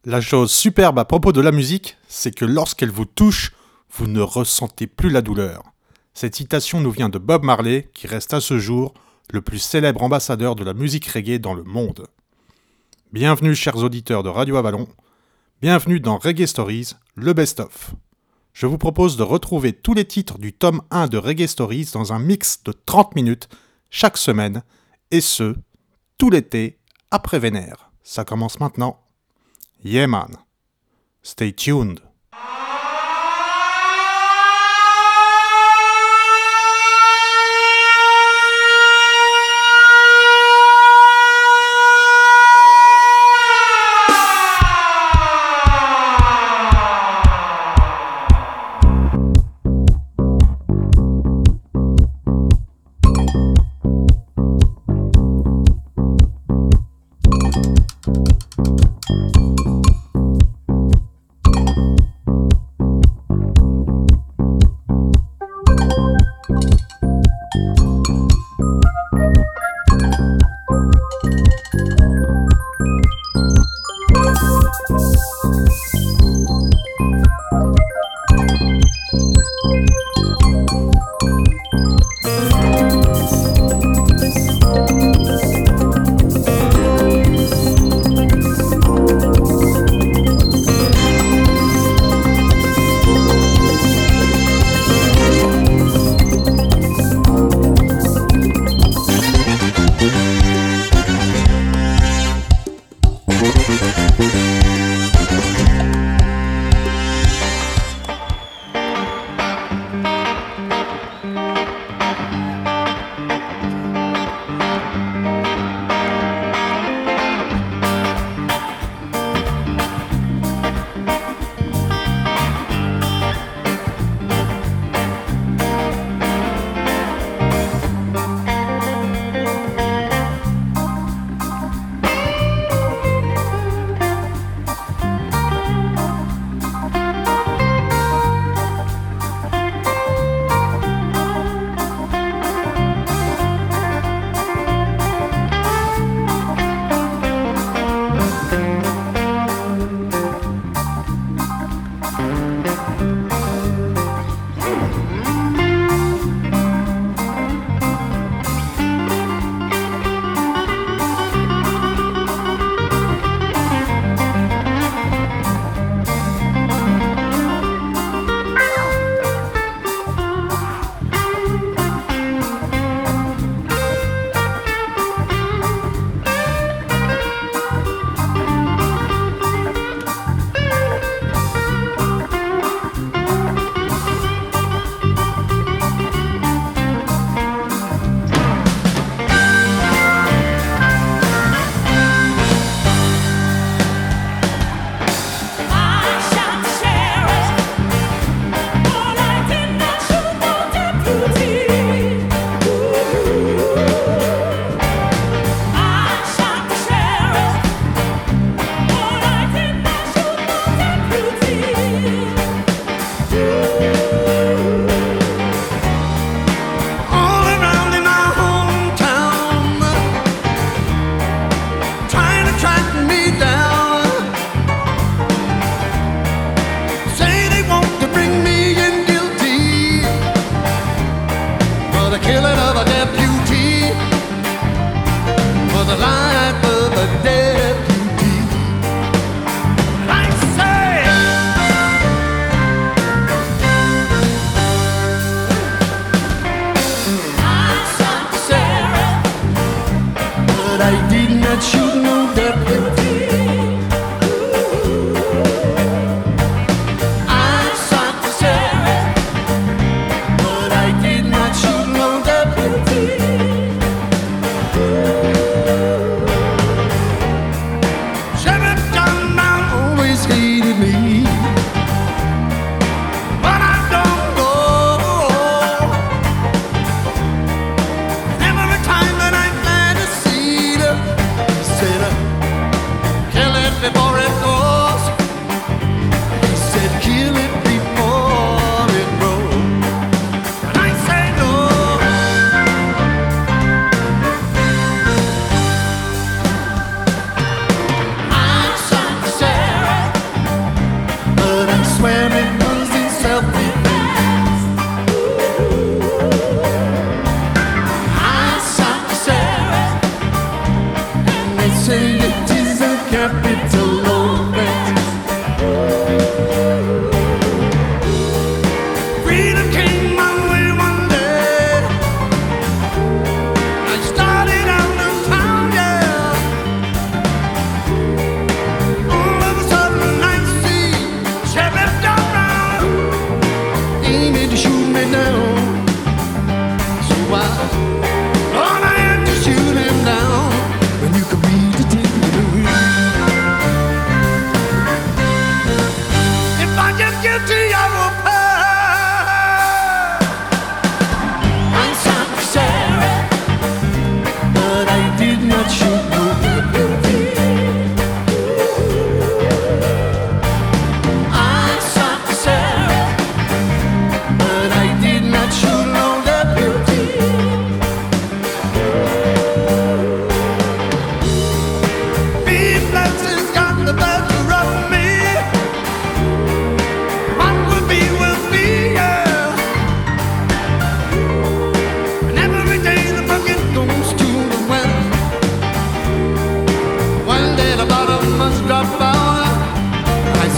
La chose superbe à propos de la musique, c'est que lorsqu'elle vous touche, vous ne ressentez plus la douleur. Cette citation nous vient de Bob Marley, qui reste à ce jour le plus célèbre ambassadeur de la musique reggae dans le monde. Bienvenue chers auditeurs de Radio Avalon, bienvenue dans Reggae Stories, le best-of. Je vous propose de retrouver tous les titres du tome 1 de Reggae Stories dans un mix de 30 minutes chaque semaine, et ce, tout l'été après Vénère. Ça commence maintenant. Yeah man, stay tuned.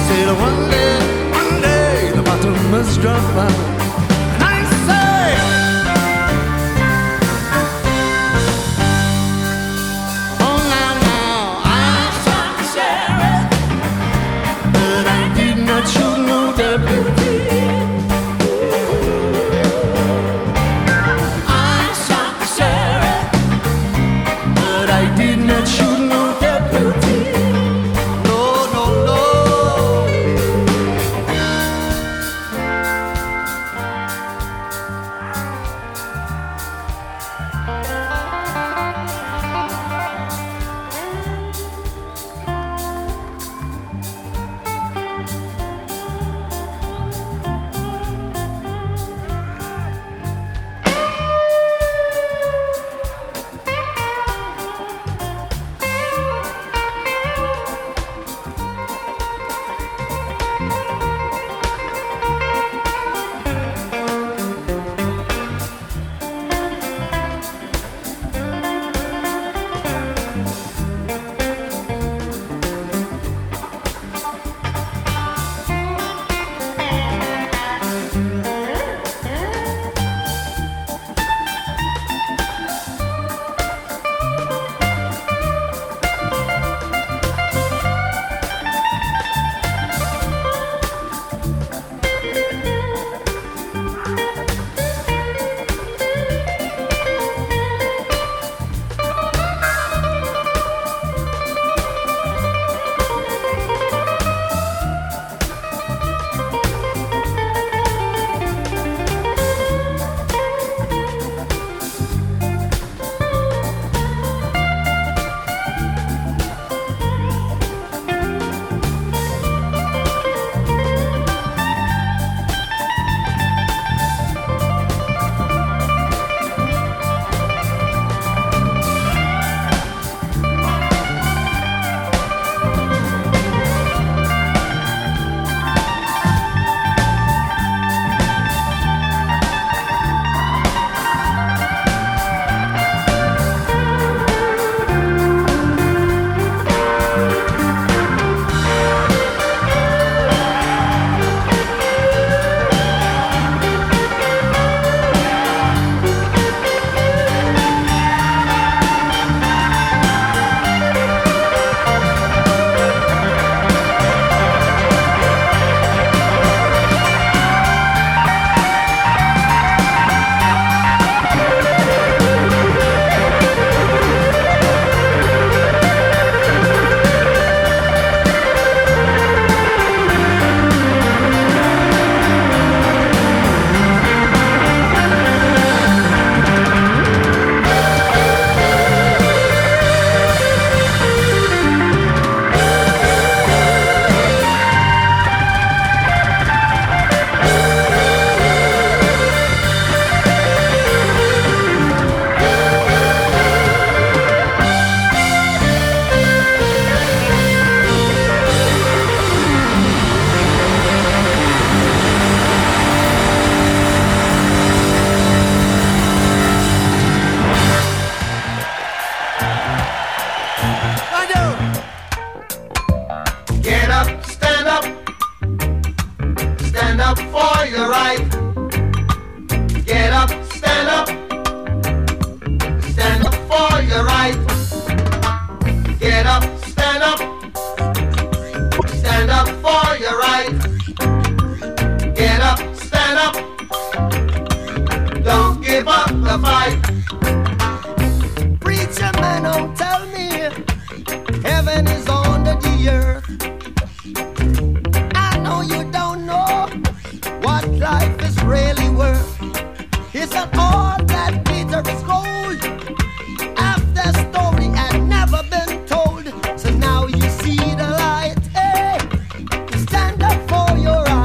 said one day the bottom must drop out. And I say, oh now, I tried to share it, but I did not show no deputy. I tried to share it, but I did not shoot no deputy. No, no, no.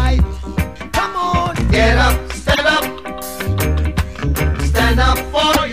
Stand up for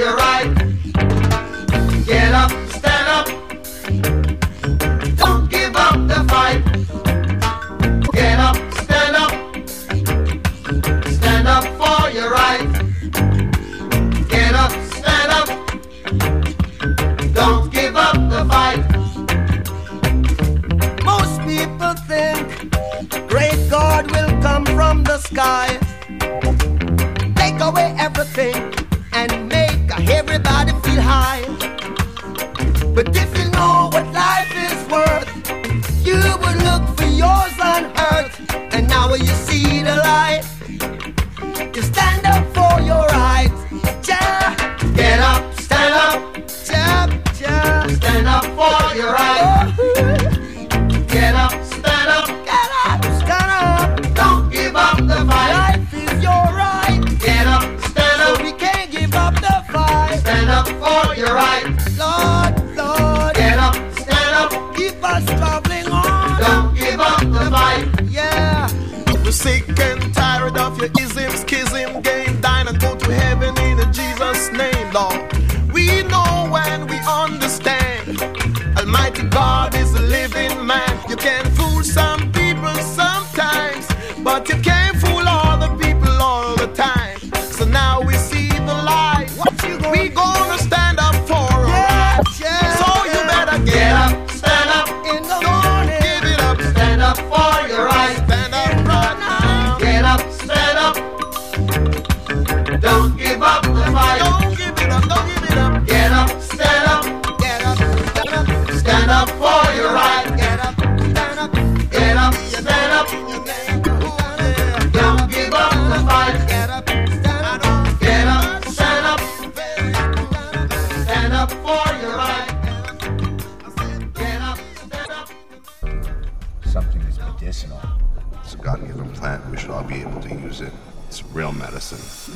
medicinal. It's a God-given plant. We should all be able to use it. It's real medicine.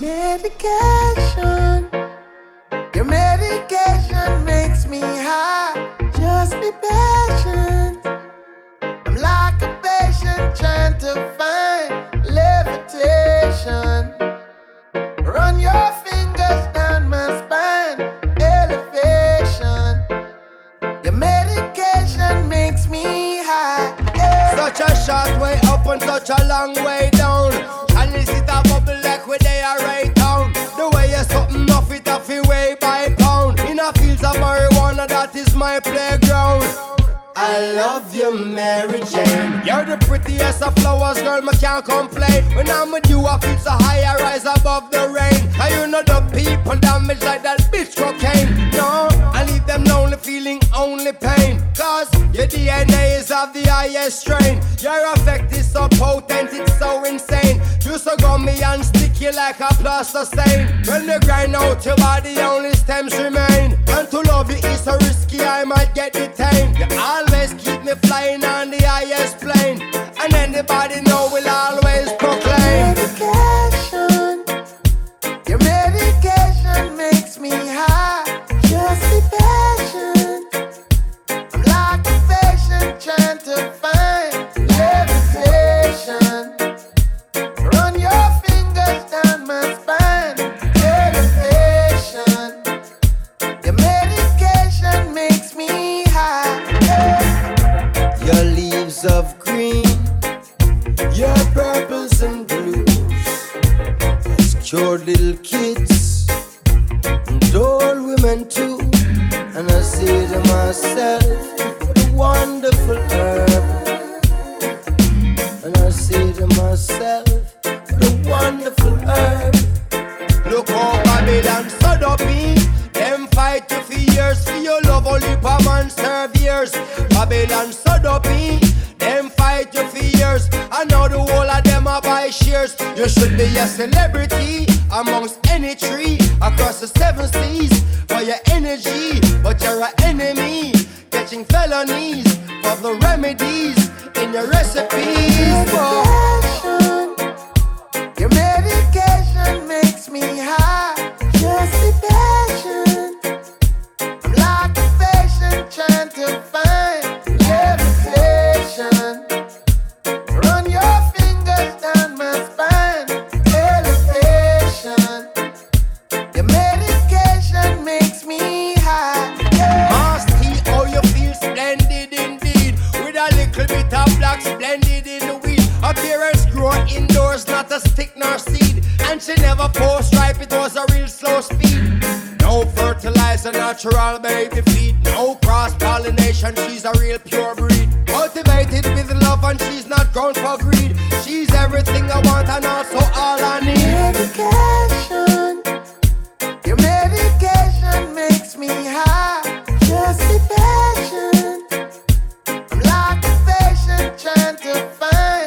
Medication. Your medication makes me high. Just be patient. I'm like a patient trying to find levitation. Run your fingers down my spine. Elevation. Your medication makes me high. Such a short way up and such a long way down. And is it a bubble like where they are right down? The way you're something off it off your way by pound. In a fields of marijuana, that is my playground. I love you, Mary Jane. You're the prettiest of flowers, girl, me can't complain. When I'm with you, I feel so high, I rise above the rain. And you know the people damage like that bitch cocaine. No, I leave them lonely, feeling only pain. Cause your DNA is of the highest strain. Your effect is so potent, it's so insane. You so gummy and sticky like a plaster stain. When you grind out your body, only stems remain. And to love you is so risky, I might get detained. You always keep me flying on the highest plane. And anybody know will always proclaim. Medication. Your medication makes me high. Just be patient. I'm like a patient trying to find levitation. Run your fingers down my spine. Elevation. Your medication makes me high. Your leaves of green, your purples and blues has cured little kids and old women too. And I say to myself, what a wonderful herb. And I say to myself, what a wonderful herb. Look how Babylon stood up me. Them fight you for years, for your love only per man serve years. Babylon stood up me. Them fight you for years. I know the whole of them are buy shares. You should be a celebrity amongst any tree across the 7 seas for your energy, but you're an enemy, catching felonies for the remedies in your recipes. Medication. Your medication makes me high. Just be patient. I'm like a patient trying to find levitation. Run your fingers down my spine. Elevation. Your medication makes me high. Masty, oh you feel splendid indeed. With a little bit of black splendid in the weed. Appearance grow indoors, not a stick nor seed. And she never post ripe, it was a real slow speed. No fertilizer, natural baby feed. No cross-pollination, she's a real pure breed. Cultivated with love and she's not grown for greed. She's everything I want and also all I need. Medication. Your medication makes me high. Just be patient. I'm like a patient trying to find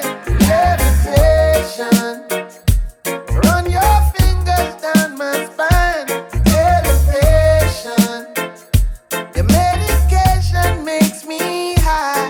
levitation. Run your fingers down my spine. Elevation. Your medication makes me high.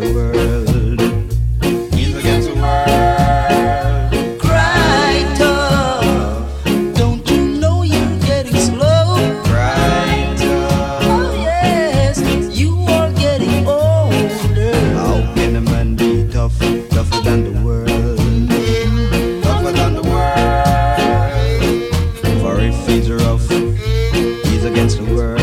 the world. He's against the world. Cry tough. Don't you know you're getting slow? Cry tough. Oh yes, you are getting older. How can a man be tough, tougher than the world? Tougher than the world. For if he's rough, he's against the world.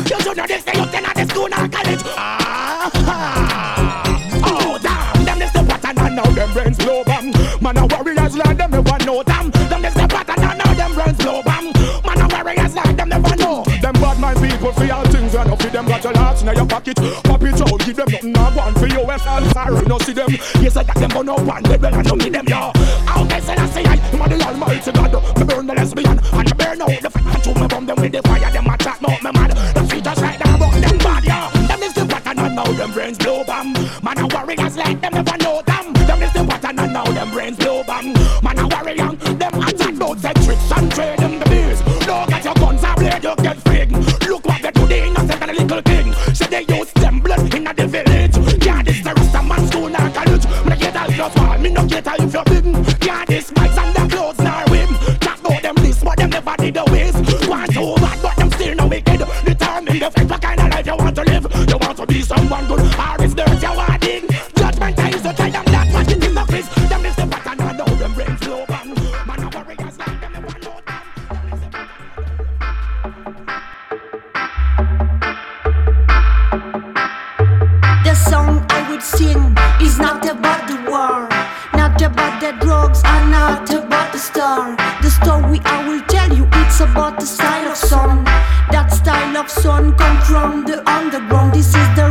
school or college. Oh, damn, them is the Man a warriors like them never know them. Them is the pattern and now them brains blow bam. Man a warriors like them never know. Them bad mind people for all things and up with them got your hearts in your pocket. Pop it out, give them nothing I want for you. If I'm sorry, no see them. You said that them go no one, they will not meet them, yo. How can I say I am the Almighty God? Me burn the lesbian and I burn out the fire to me bomb them with the fire. Them a chat mouth me mad. Them feet just like them but them bad, yo. Them is the pattern and now them brains blow bam. Man a warriors like them never know them. Them is the pattern and now them brains blow bam. Man a warrior, them attack both set tricks and trade them the beers. No got your guns and blade you get fig. Look what they do the innocent and the little king. Say they use them blood in the village. Yeah, this the rest of man school nor college. Me get out your small, me no get out if you're big. Yeah, this bikes and the clothes nor whim. Chat about them this, but them never did the ways. Want so bad, but them still no wicked. Determine the fact what kind of life you want to live. You want to be someone good, or is dirt you want dig? Judgment time is to tell them that what it is no quiz. Them is the pattern and now them brains slow bang. Man of warriors like them never know them. The song I would sing is not about the war, not about the drugs, and not about the star. The story I will tell you, it's about the style of song. That style of song comes from the underground. This is the